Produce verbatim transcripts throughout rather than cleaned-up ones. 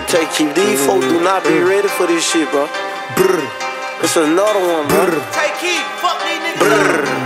take keep. These folks do not be ready for this shit, bro. Brr. It's another one, bro. Take keep, fuck these niggas.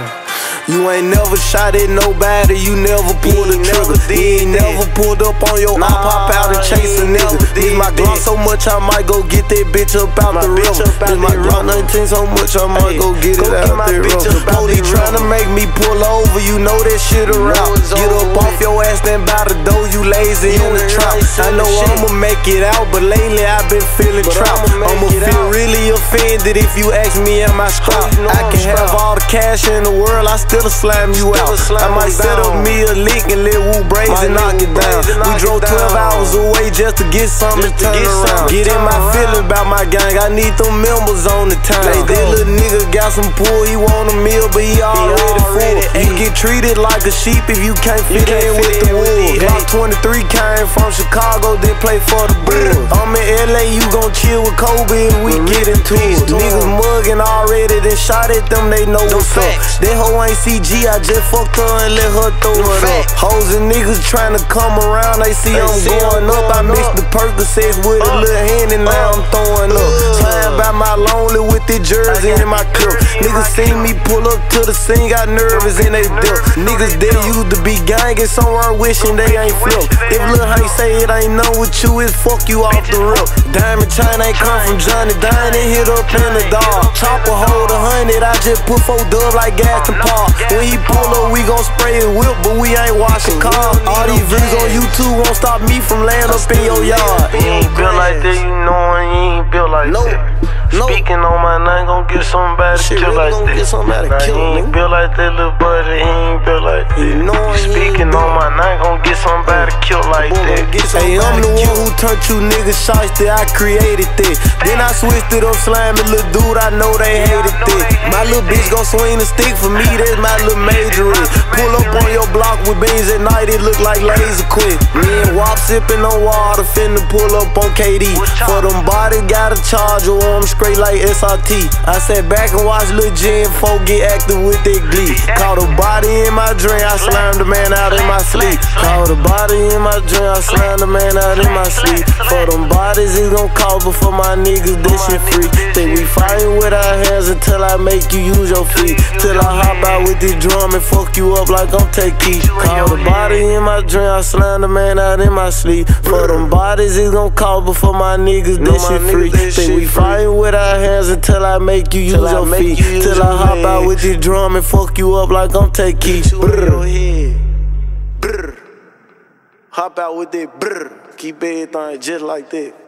You ain't never shot at nobody, you never pulled the trigger. You ain't never pulled up on your nah, pop out and chase a nigga. Miss my Glock so much I might go get that bitch up out my the river. Miss my Glock nineteen so much I might go get it out the river. Police tryna make me pull over, you know that shit around. Get up off your ass, then by the door, you lazy in the trap. I know I'ma make it out, but lately I've been feeling trapped. I'ma feel really offended if you ask me am I strapped. I can have all the cash in the world, I still slam you out. I might set up me a lick and let Wu Brazen knock it down. We drove twelve hours away just to get something to turn around. Get in my feeling about my gang, I need them members on the time. That little nigga got some pull, he want a meal, but he already full. You get treated like a sheep if you can't fit in with the wolves. Glock twenty-three came from Chicago, then play for the Bulls. I'm in L A, you gon' chill with Kobe and we get into it. Niggas mugging already, then shot at them, they know what's up. That hoe ain't C G, I just fucked her and let her throw it up. Hoes and niggas tryna come around, they see I'm going up. I mixed the Percocets with a little hand and now I'm throwing up. Slam by my lonely with the jersey in my clip. Niggas seen me pull up to the scene, got nervous and they dip. Niggas they used to be gangin' somewhere wishing they ain't flip. If Lil Hank say it ain't none with you, it's fuck you off the rip. Diamond chain ain't come from Johnny, Dine and hit up in the dog. Chopper hold a hundred, I just put four dub like gas and Paul. When he pull up, we gon' spray it whip, but we ain't washing cars. All these views on YouTube won't stop me from laying up in your yard. You ain't built like that, you know you ain't built like nope. that. Nope. Speaking on my name, gon' get somebody Shit killed really like gon' that. get somebody nah, killed, he ain't nigga. built like that, little buddy. He ain't built like that. You know he Speaking on my name, gon' get somebody killed like Boy, that. Hey, I'm the one who turned you niggas shiesty, I created that. Then I switched it up, slamming little dude, I know they hated that. My little bitch gon' swing the stick for me, that's my little major. Pull up on your block with beans at night, it look like laser quit. Me and Wop sipping on water, finna pull up on K D. For them bodies, got a charger on them straight like S R T. I sat back and watched Lil G and folk get active with that glee. Caught a body in my dream, I slammed the man out in my sleep. Caught a body in my dream, I slammed the man out in my sleep. For them bodies, it's gon' cost, but for my niggas, this shit free. Think we fighting with our hands until I make you use your feet. Till I hop out with this drum and fuck you up like I'm take key. Caught a body in my dream, I slammed the man out in my sleep. For them bodies, it's gon' cost, but for my niggas, this shit free. Think we fighting with our hands until I make you use your feet. Till I hop out with this drum and fuck you up like I'm take key. Brr. Brr. Hop out with that brr. Keep everything just like that.